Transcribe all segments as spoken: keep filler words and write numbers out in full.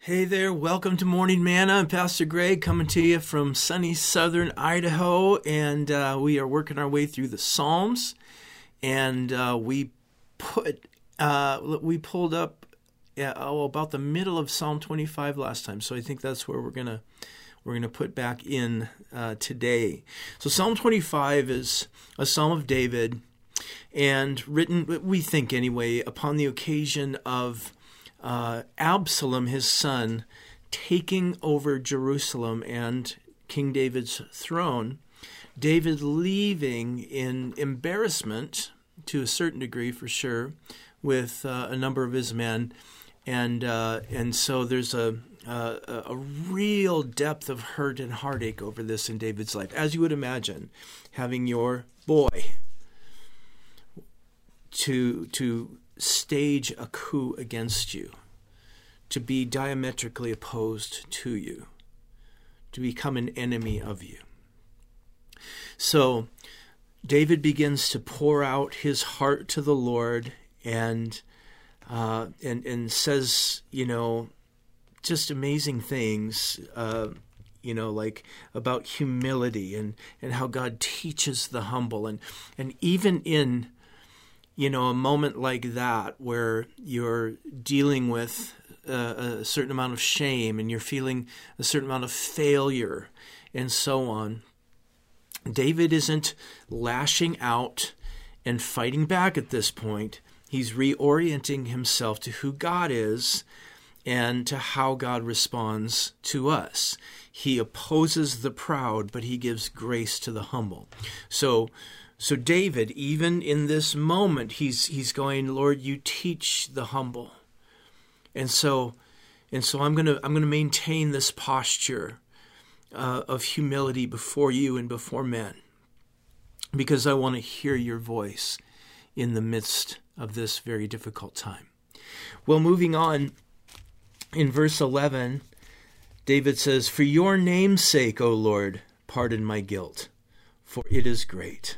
Hey there, welcome to Morning Manna. I'm Pastor Greg coming to you from sunny southern Idaho, and uh, we are working our way through the Psalms. And uh, we put uh, we pulled up uh, oh, about the middle of Psalm twenty-five last time, so I think that's where we're gonna we're gonna put back in uh, today. So Psalm twenty-five is a Psalm of David, and written, we think anyway, upon the occasion of Uh, Absalom, his son, taking over Jerusalem and King David's throne, David leaving in embarrassment, to a certain degree for sure, with uh, a number of his men. And uh, and so there's a, a, a real depth of hurt and heartache over this in David's life. As you would imagine, having your boy to to stage a coup against you, to be diametrically opposed to you, to become an enemy of you. So David begins to pour out his heart to the Lord, and uh, and and says, you know, just amazing things, uh, you know, like about humility and, and how God teaches the humble, and and even in you know, a moment like that where you're dealing with uh, a certain amount of shame and you're feeling a certain amount of failure and so on, David isn't lashing out and fighting back at this point. He's reorienting himself to who God is and to how God responds to us. He opposes the proud, but he gives grace to the humble. So So David, even in this moment, he's he's going, Lord, you teach the humble. And so and so I'm gonna I'm gonna maintain this posture uh, of humility before you and before men, because I want to hear your voice in the midst of this very difficult time. Well, moving on, in verse eleven, David says, For your name's sake, O Lord, pardon my guilt, for it is great.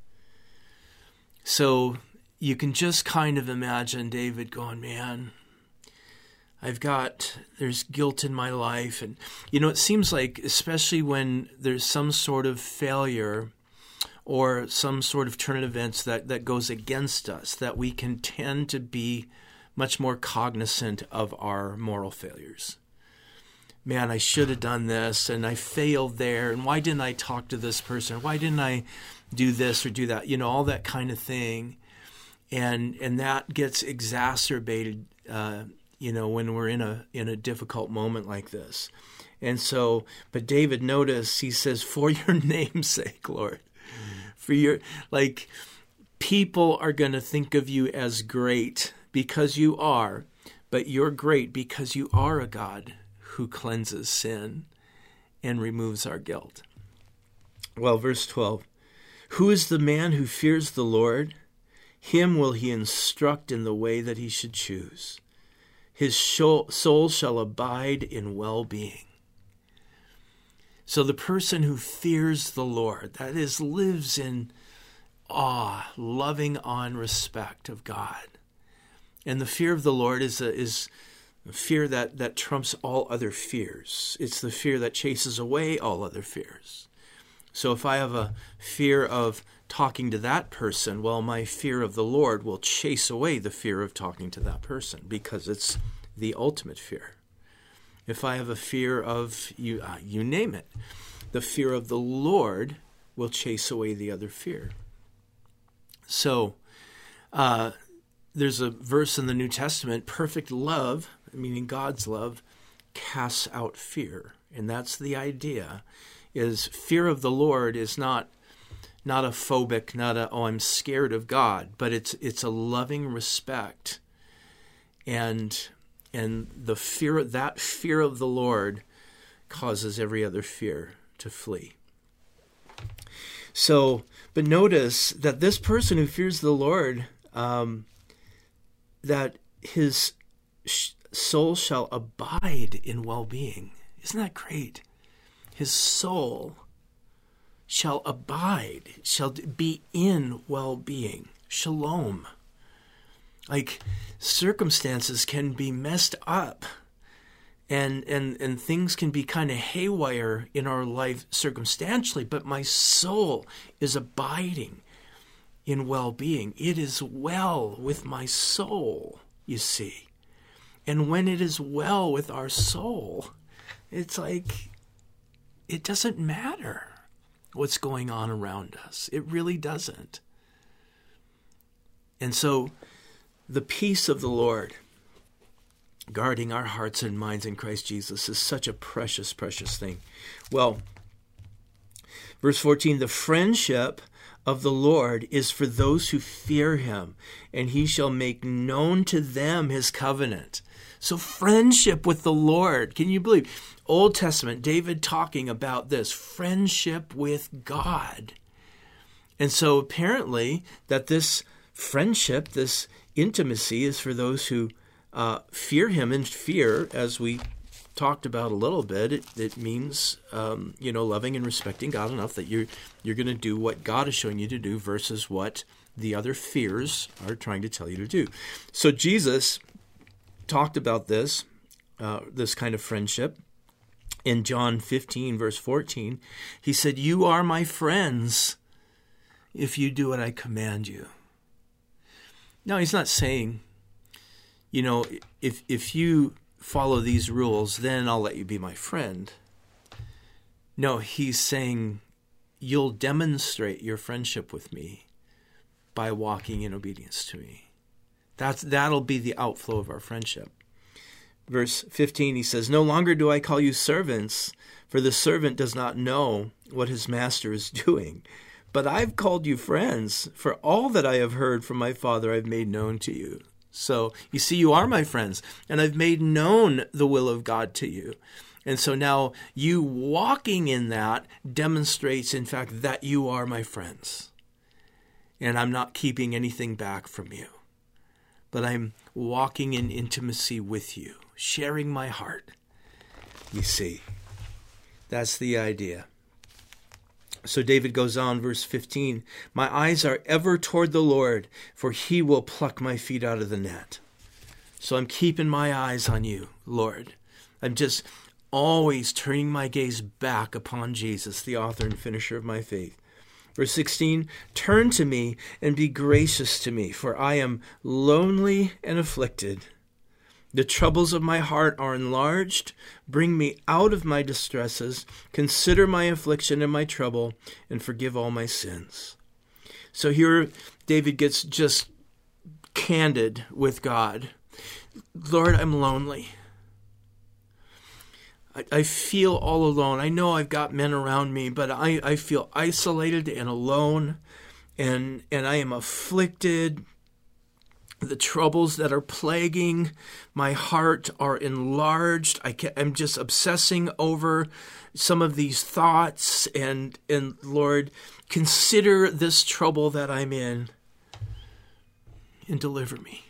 So you can just kind of imagine David going, man, I've got, there's guilt in my life. And, you know, it seems like, especially when there's some sort of failure or some sort of turn of events that, that goes against us, that we can tend to be much more cognizant of our moral failures. Man, I should have done this, and I failed there, and why didn't I talk to this person? Why didn't I do this or do that? You know, all that kind of thing. And and that gets exacerbated, uh, you know, when we're in a in a difficult moment like this. And so, but David, notice, he says, for your name's sake, Lord. Mm. For your, like, people are going to think of you as great because you are, but you're great because you are a God who cleanses sin and removes our guilt. Well, verse twelve, who is the man who fears the Lord? Him will he instruct in the way that he should choose. His soul shall abide in well-being. So the person who fears the Lord, that is, lives in awe, loving awe and respect of God. And the fear of the Lord is a, is fear that, that trumps all other fears. It's the fear that chases away all other fears. So if I have a fear of talking to that person, well, my fear of the Lord will chase away the fear of talking to that person, because it's the ultimate fear. If I have a fear of, you, uh, you name it, the fear of the Lord will chase away the other fear. So uh, there's a verse in the New Testament, perfect love, meaning God's love, casts out fear. And that's the idea, is fear of the Lord is not not a phobic, not a, oh, I'm scared of God, but it's it's a loving respect. And and the fear, that fear of the Lord causes every other fear to flee. So, but notice that this person who fears the Lord, um, that his sh- soul shall abide in well-being. Isn't that great? His soul shall abide, shall be in well-being. Shalom. Like, circumstances can be messed up, and and and things can be kind of haywire in our life circumstantially, but my soul is abiding in well-being. It is well with my soul, you see. And when it is well with our soul, it's like it doesn't matter what's going on around us. It really doesn't. And so the peace of the Lord, guarding our hearts and minds in Christ Jesus, is such a precious, precious thing. Well, verse fourteen, the friendship of the Lord is for those who fear him, and he shall make known to them his covenant. So friendship with the Lord. Can you believe? Old Testament, David talking about this, friendship with God. And so apparently that this friendship, this intimacy is for those who uh, fear him. And fear, as we talked about a little bit, it, it means, um, you know, loving and respecting God enough that you're, you're going to do what God is showing you to do versus what the other fears are trying to tell you to do. So Jesus talked about this, uh, this kind of friendship. In John fifteen, verse fourteen, he said, "You are my friends if you do what I command you." Now, he's not saying, you know, if if you follow these rules, then I'll let you be my friend. No, he's saying you'll demonstrate your friendship with me by walking in obedience to me. That's, that'll be the outflow of our friendship. Verse fifteen, he says, "No longer do I call you servants, for the servant does not know what his master is doing. But I've called you friends, for all that I have heard from my Father I've made known to you." So, you see, you are my friends, and I've made known the will of God to you. And so now you walking in that demonstrates, in fact, that you are my friends. And I'm not keeping anything back from you. But I'm walking in intimacy with you, sharing my heart. You see, that's the idea. So David goes on, verse fifteen, "My eyes are ever toward the Lord, for he will pluck my feet out of the net." So I'm keeping my eyes on you, Lord. I'm just always turning my gaze back upon Jesus, the author and finisher of my faith. Verse sixteen, "Turn to me and be gracious to me, for I am lonely and afflicted. The troubles of my heart are enlarged. Bring me out of my distresses. Consider my affliction and my trouble, and forgive all my sins." So here David gets just candid with God. Lord, I'm lonely. I, I feel all alone. I know I've got men around me, but I, I feel isolated and alone, and and I am afflicted. The troubles that are plaguing my heart are enlarged. I can, I'm just obsessing over some of these thoughts. And, and Lord, consider this trouble that I'm in and deliver me.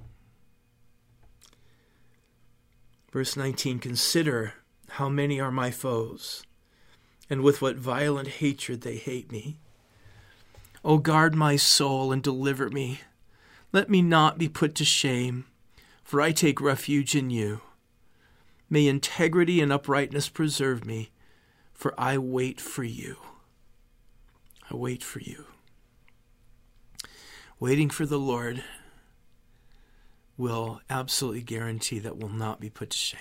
Verse nineteen, "Consider how many are my foes, and with what violent hatred they hate me. O guard my soul and deliver me. Let me not be put to shame, for I take refuge in you. May integrity and uprightness preserve me, for I wait for you." I wait for you. Waiting for the Lord will absolutely guarantee that we'll not be put to shame.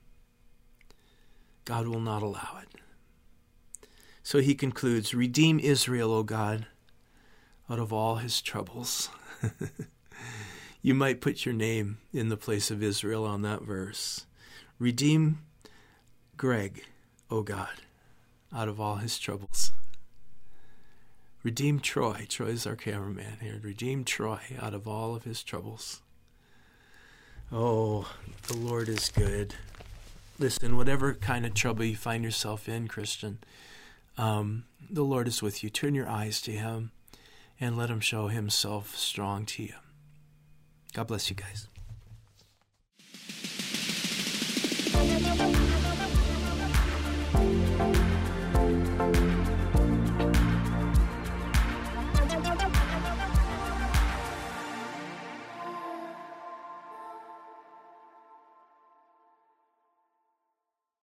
God will not allow it. So he concludes, "Redeem Israel, O God, out of all his troubles." You might put your name in the place of Israel on that verse. Redeem Greg, O God, out of all his troubles. Redeem Troy. Troy's our cameraman here. Redeem Troy out of all of his troubles. Oh, the Lord is good. Listen, whatever kind of trouble you find yourself in, Christian, um, the Lord is with you. Turn your eyes to him and let him show himself strong to you. God bless you guys.